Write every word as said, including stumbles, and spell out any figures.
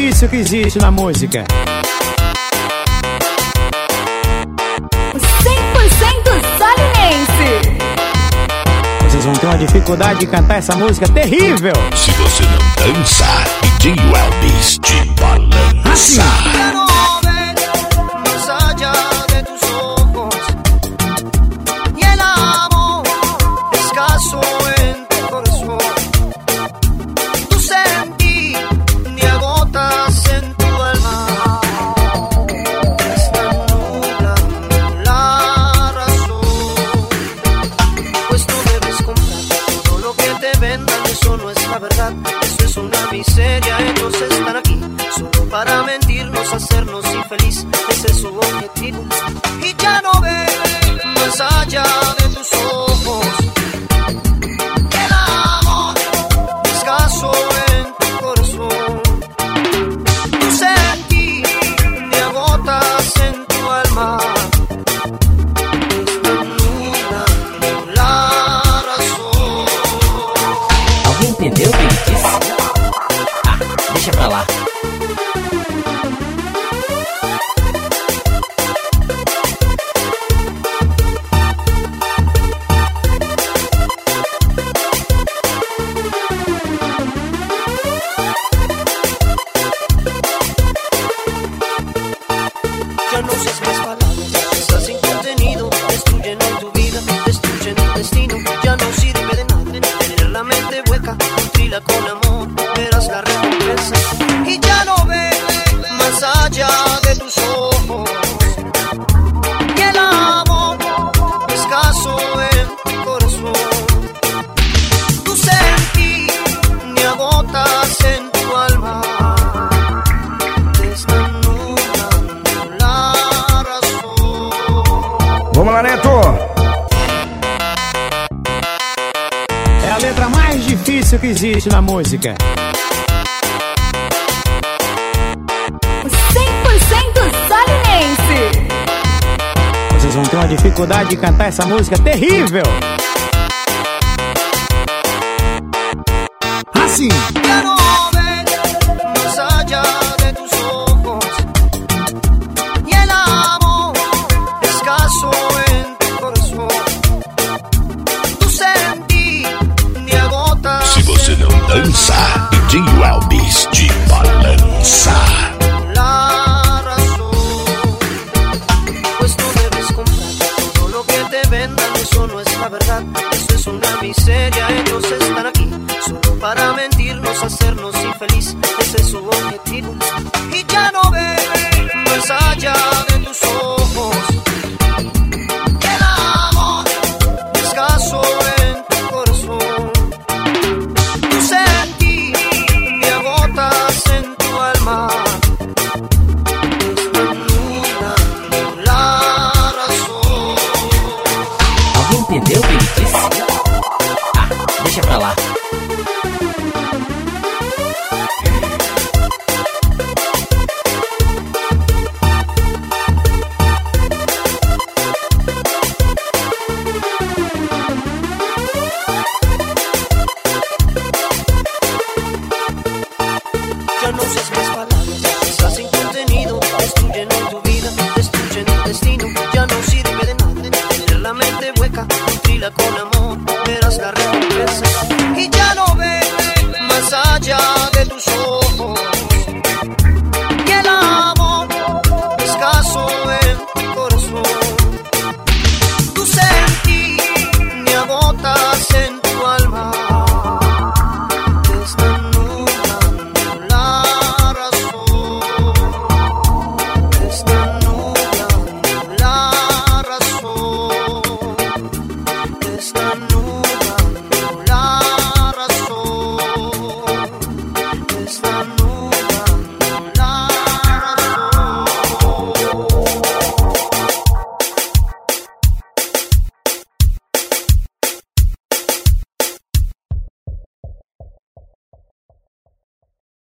difícil que existe na música. cem por cento salinense. Vocês vão ter uma dificuldade de cantar essa música terrível. Se você não dança, D J Welbis te balança. Miseria, ellos están aquí solo para mentirnos, hacernos infeliz. Ese es su objetivo y ya no ve más allá de tus ojos. El amor escaso en tu corazón. Tu sentir te agotas en tu alma. Están nublando la razón. ¿Alguien entendeu o que ele disse? Deixa pra lá. Ya no usas más palabras, estás sin contenido, destruyen tu vida, destruyen tu destino. Ya no sirve de nada tener la mente hueca, nutrila con amor, verás la recompensa. Y ya no ves más allá de tus ojos. Y el amor escaso en tu corazón. Tu sentir me agotas en tu alma. Vamos lá, Neto! É a letra mais difícil que existe na música. cem por cento salinense. Vocês vão ter uma dificuldade de cantar essa música terrível. Assim. Ya no ves más allá de tus ojos. Y el amor escaso en tu corazón. Tu sentir me agota. Se você não dança, D J Welbis te balança. La razón, pues no debes comprar todo lo que te vendan, eso no es la verdad. Eso es una miseria, ellos están aquí solo para mentirnos, hacernos infeliz. Ese es su objetivo y ya no ve más allá de tus ojos. El amor escaso en tu corazón. Tu sentir me agotas en tu alma. Están nublando la razón. Alguém entendeu o que ele disse? Ah, deixa pra lá. Ya no usas más palabras, estás sin contenido, destruyen tu vida, destruyen tu destino. Ya no sirve de nada tener la mente hueca, nutrila con amor, verás la recompensa. Y ya no ves más allá de tus ojos. Y el amor escaso en tu